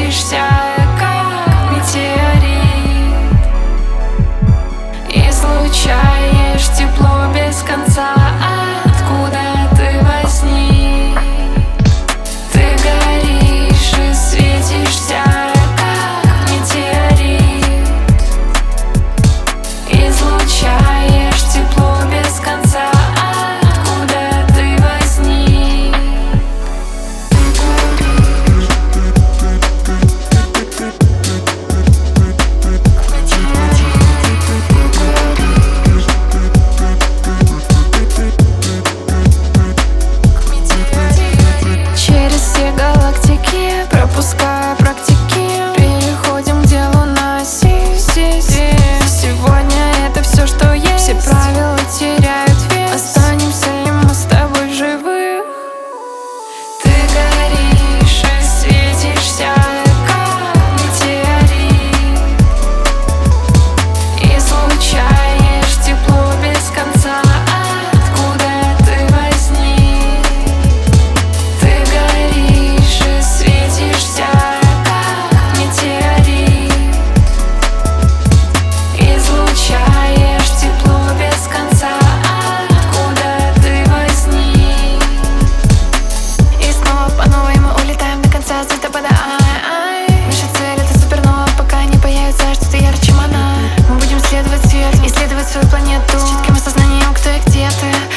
светишься, как метеорит. Излучаешь тепло без конца. Откуда ты возник? Ты горишь и светишься, как метеорит. Излучаешь тепло без конца. Откуда ты возник? Через все галактики, пропуская практики, переходим к делу на сегодня это все, что есть. Все правила теряют вес. Останемся ли мы с тобой живы? Ты горишь и светишься, как метеорит. Излучаешь тепло без конца. Откуда ты возник? Ты горишь и светишься, как метеорит. Излучаешь тепло без конца. Откуда ты возник? И снова по новой мы улетаем до конца звездопада. Наша цель — это супернова, пока не появится что-то ярче, чем она. Мы будем следовать свет, исследовать свою планету с четким осознанием, кто и где ты.